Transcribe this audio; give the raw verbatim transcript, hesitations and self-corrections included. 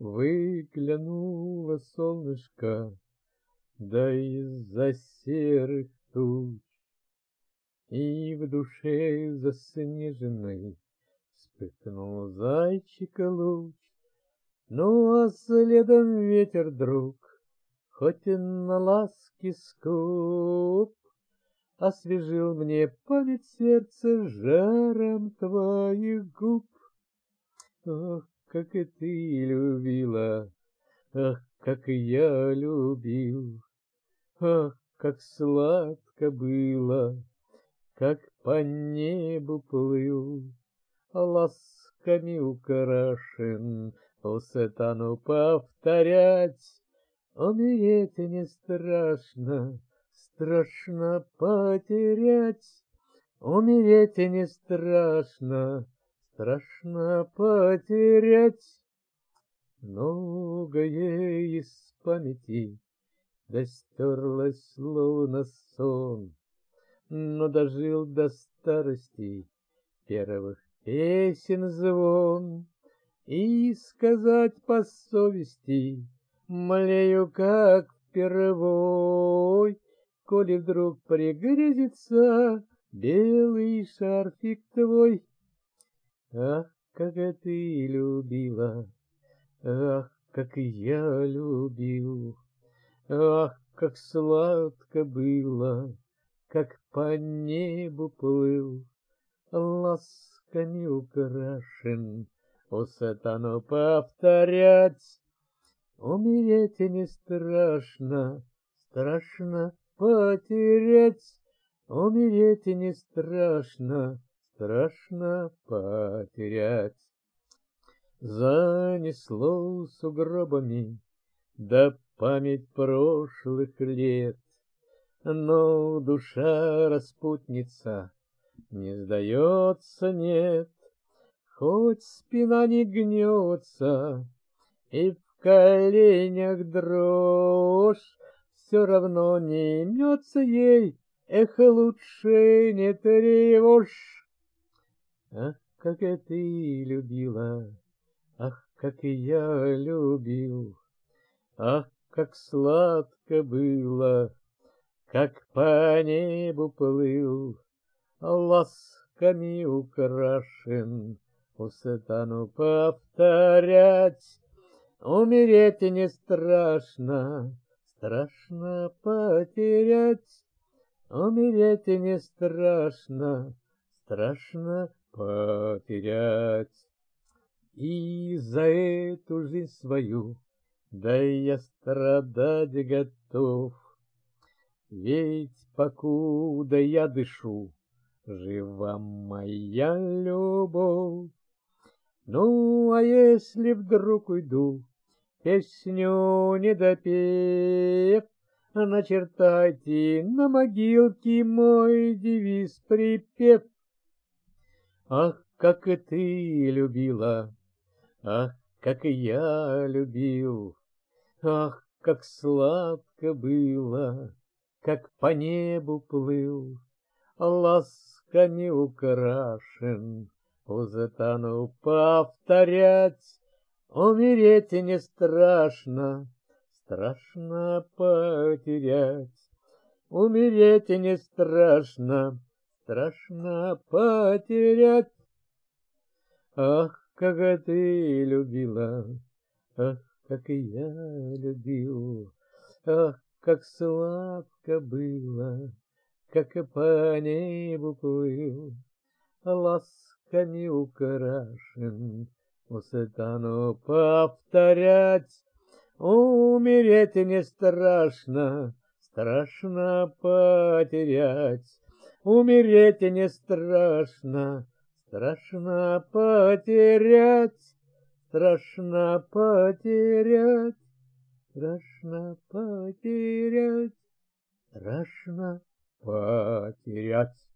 Выглянуло солнышко, да из-за серых туч, и в душе заснеженной вспыхнул зайчика луч. Ну, а следом ветер, друг, хоть и на ласки скуп, освежил мне память сердца жаром твоих губ. Ах, как и ты любила, ах, как и я любил, ах, как сладко было, как по небу плыл, ласками украшен, устану повторять. Умереть не страшно, страшно потерять. Умереть не страшно, страшно потерять. Многое из памяти да стерлось словно сон, но дожил до старости первых песен звон. И сказать по совести млею, как впервой, коли вдруг пригрезится белый шарфик твой. Ах, как ты любила, ах, как я любил, ах, как сладко было, как по небу плыл, ласками украшен, устану повторять. Умереть не страшно, страшно потерять. Умереть не страшно, страшно потерять. Занесло сугробами, да память прошлых лет, но душа распутница не сдается, нет. Хоть спина не гнется и в коленях дрожь, все равно не имется ей, эх, лучше не тревожь. Ах, как и ты любила, ах, как и я любил, ах, как сладко было, как по небу плыл, ласками украшен, устану повторять. Умереть не страшно, страшно потерять. Умереть не страшно, страшно потерять. И за эту жизнь свою, да я страдать готов, ведь покуда я дышу, жива моя любовь. Ну, а если вдруг уйду, песню не допев, начертайте на могилке мой девиз-припев. Ах, как и ты любила, ах, как и я любил, ах, как сладко было, как по небу плыл, ласками украшен, устану повторять. Умереть не страшно, страшно потерять. Умереть не страшно, страшно потерять. Ах, как ты любила, ах, как и я любил, ах, как сладко было, как и по небу плыл, ласками украшен, устану повторять. Умереть не страшно, страшно потерять. Умереть не страшно, страшно потерять. Страшно потерять, страшно потерять, страшно потерять.